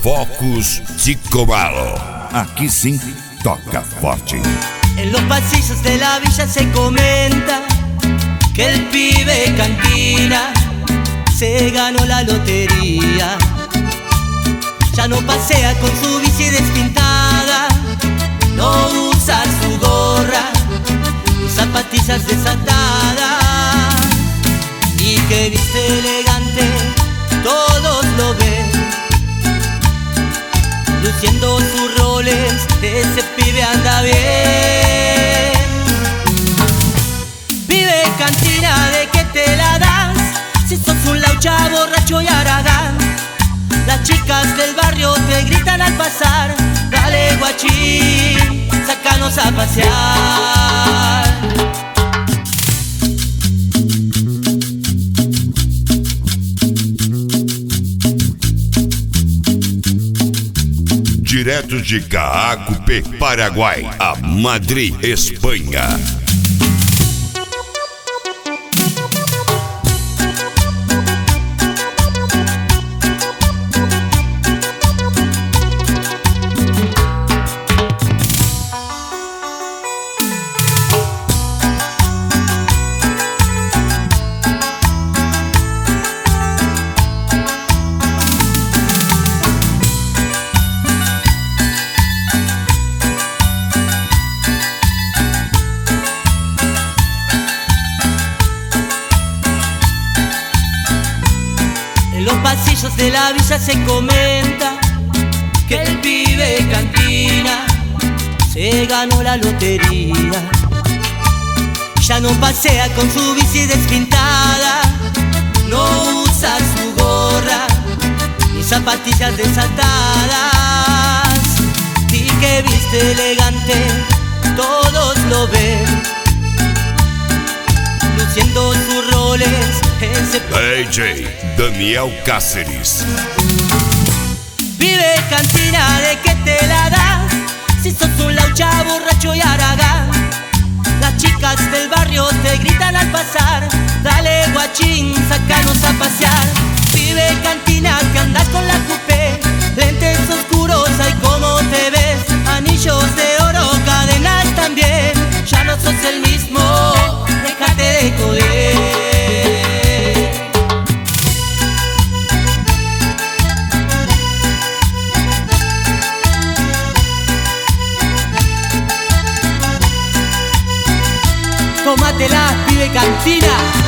Focus Chico Malo. Aqui sim toca forte. En los pasillos de la villa se comenta que el pibe cantina se ganó la lotería. Ya no pasea con su bici despintada, no usa su gorra ni zapatillas desatadas, y que viste elegante, todos lo ven, luciendo sus roles, ese pibe anda bien. Pibe cantina, ¿de qué te la das? Si sos un laucha, borracho y haragán. Las chicas del barrio te gritan al pasar: dale guachín, sácanos a pasear. Direto de Caacupé, Paraguai, a Madrid, Espanha. En los pasillos de la villa se comenta que el pibe cantina se ganó la lotería. Ya no pasea con su bici despintada, no usa su gorra ni zapatillas desatadas, y que viste elegante, todos lo ven, luciendo sus roles, ese DJ Daniel Cáceres. Pibe cantina, ¿de qué te la das? Si sos un laucha, borracho y haragán. Las chicas del barrio te gritan al pasar: dale guachín, sácanos a pasear. Pibe cantina, que andas con la coupé, lentes oscuros, ay cómo te ves, anillos de oro, cadenas también. Ya no sos el mismo, déjate de joder. Tómatela, pibe cantina.